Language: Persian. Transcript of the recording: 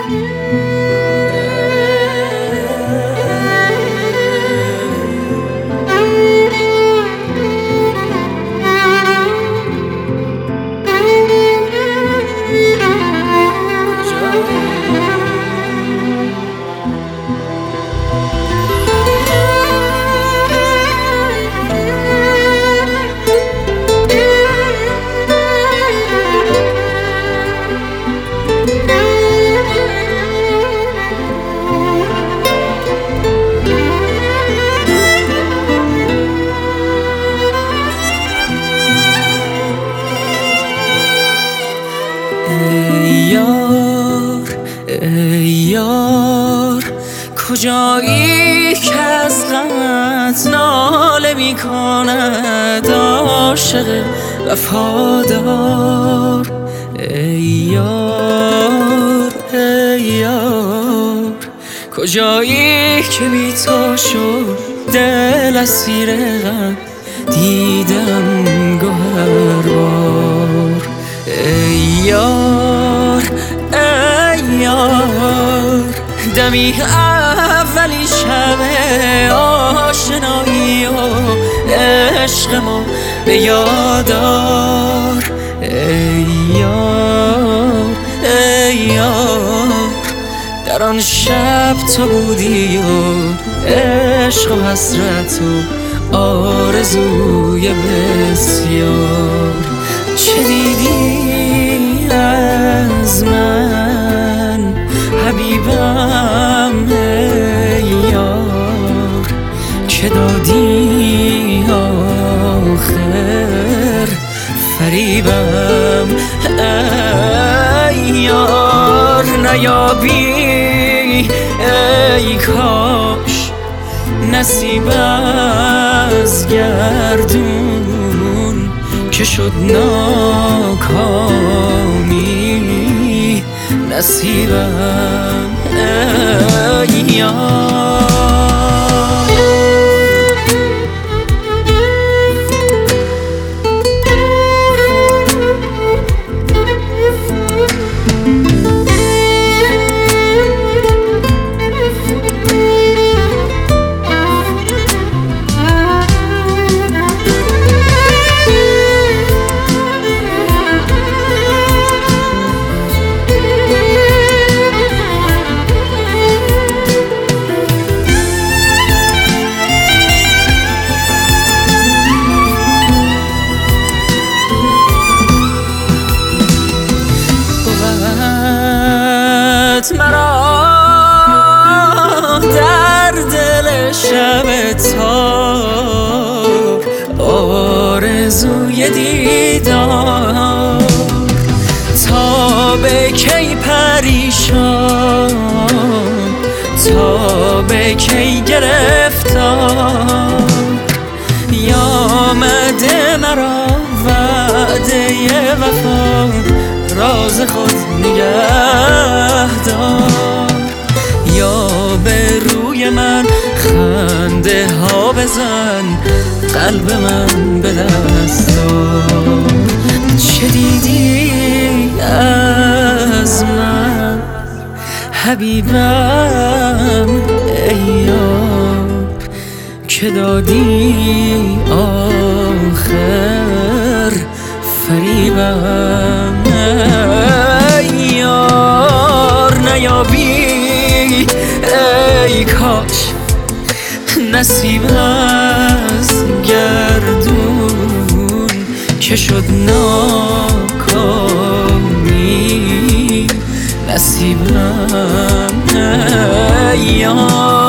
ای یار کجایی که از غمت ناله می کند عاشق وفادار. ای یار کجایی که بی تو شد دل اسیر غم دیدم گوهربار. ای یار دمی اولی شب آشنایی و عشق ما به یادار. ای یار در آن شب تو بودی و عشق و حسرت و آرزوی بسیار. چه دیدی از من حبیبم ای یار که دادی آخر فریبم. ای یار نیابی ای کاش نصیب از گردون که شد ناکامی نصیبم. ای یار مرا در دل شب تار آرزوی دیدار. تا به کی پریشان تا به کی گرفتار آمده مرا وعده وفا راز خود نگه دار. یا به روی من خنده ها بزن قلب من به دست دار. چه دیدی از من حبیبم ای یار که دادی آخر فریبم. ای یار نیابی ای کاش نصیب از گردون که شد ناکامی نصیبم. ای یار